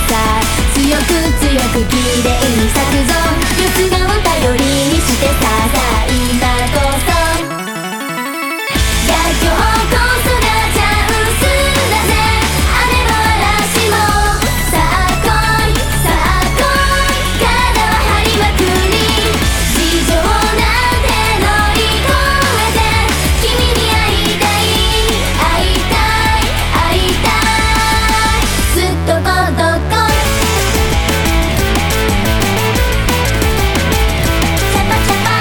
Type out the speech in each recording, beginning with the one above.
さ強く強く綺麗に咲くぞ四つ葉を頼りにしてさあ今こそ今日こそがチャンスだぜ雨も嵐もさあ来いさあ来い体は張りまくり事情なんて乗り越えて君に会いたい会いたい会いたいすっとこどこチャパチャパ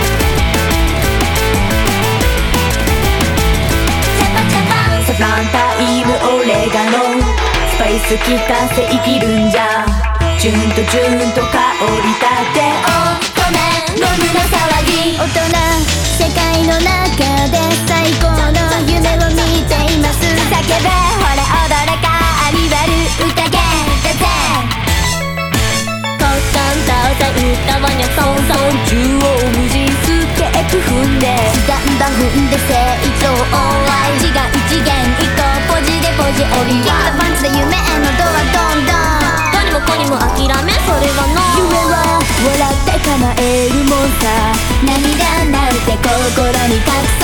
チャパチャパサフランタイムオレガノスパイス効かせ生きるんじゃジュンとジュンと香り立てお米飲むの騒ぎ大人世界の中で最高の夢を見ています叫べほれ踊れカーニバル宴だぜコットン倒せ歌わにゃソンソン縦横無尽スケープ踏んでだんだん踏んで成長オンライン違う一元一個ポジでポジ降りはパンチで夢へのドアどんどんどにもこにも諦めそれはの夢は笑って叶えるもんさ涙なんて心に隠